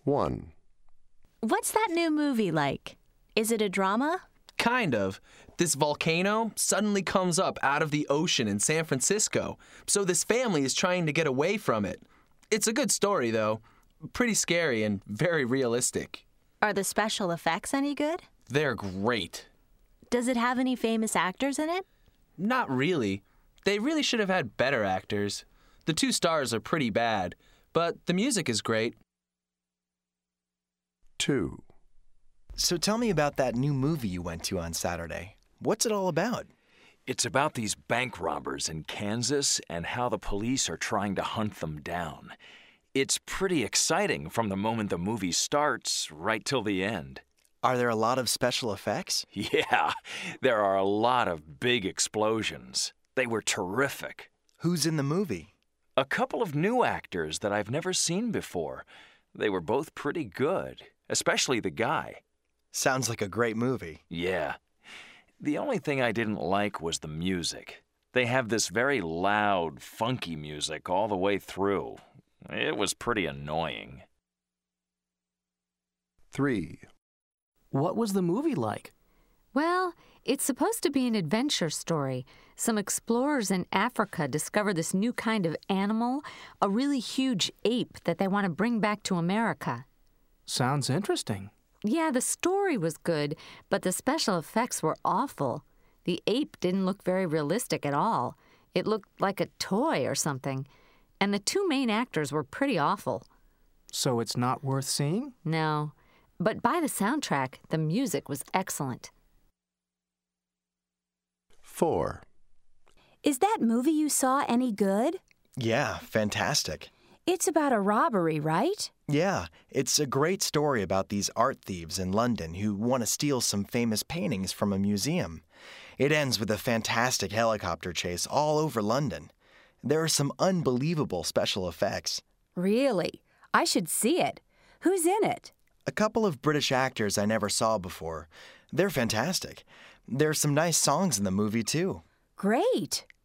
1. What's that new movie like? Is it a drama? Kind of. This volcano suddenly comes up out of the ocean in San Francisco, so this family is trying to get away from it. It's a good story, though. Pretty scary and very realistic. Are the special effects any good? They're great. Does it have any famous actors in it? Not really. They really should have had better actors. The 2 stars are pretty bad, but the music is great. 2. So tell me about that new movie you went to on Saturday. What's it all about? It's about these bank robbers in Kansas and how the police are trying to hunt them down. It's pretty exciting from the moment the movie starts right till the end. Are there a lot of special effects? Yeah, there are a lot of big explosions. They were terrific. Who's in the movie? A couple of new actors that I've never seen before. They were both pretty good, especially the guy. Sounds like a great movie. Yeah. The only thing I didn't like was the music. They have this very loud, funky music all the way through. It was pretty annoying. 3. What was the movie like? Well, it's supposed to be an adventure story. Some explorers in Africa discover this new kind of animal, a really huge ape that they want to bring back to America. Sounds interesting. Yeah, the story was good, but the special effects were awful. The ape didn't look very realistic at all. It looked like a toy or something. And the 2 main actors were pretty awful. So it's not worth seeing? No. But by the soundtrack, the music was excellent. 4. Is that movie you saw any good? Yeah, fantastic. It's about a robbery, right? Yeah, it's a great story about these art thieves in London who want to steal some famous paintings from a museum. It ends with a fantastic helicopter chase all over London. There are some unbelievable special effects. Really? I should see it. Who's in it? A couple of British actors I never saw before. They're fantastic. There's some nice songs in the movie, too. Great.